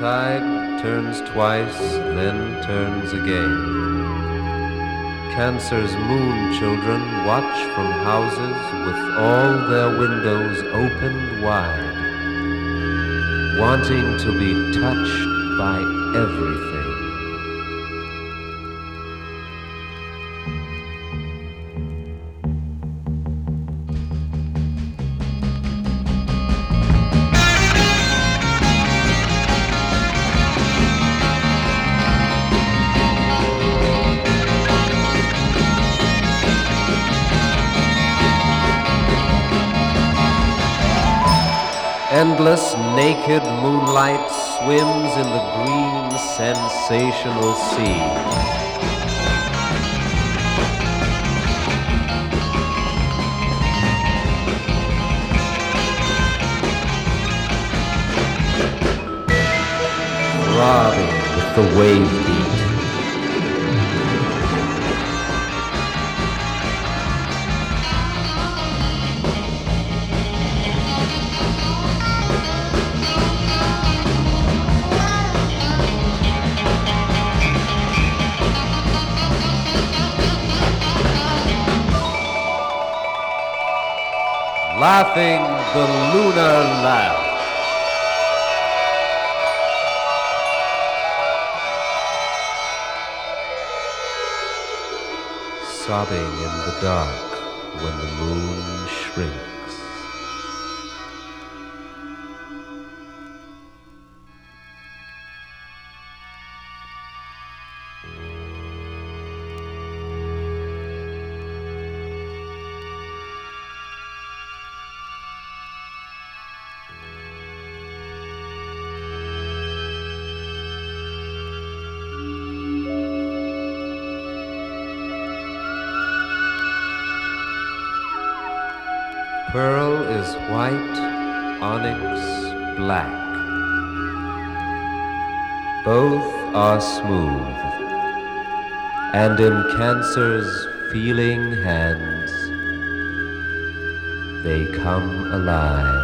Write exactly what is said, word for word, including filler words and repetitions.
tide turns twice, then turns again. Cancer's moon children watch from houses with all their windows opened wide, wanting to be touched by everything. Endless naked moonlight swims in the green sensational sea. Throbbing with the wave beat. Laughing the lunar laugh. Sobbing in the dark when the moon shrinks. Pearl is white, onyx black. Both are smooth, and in Cancer's feeling hands, they come alive.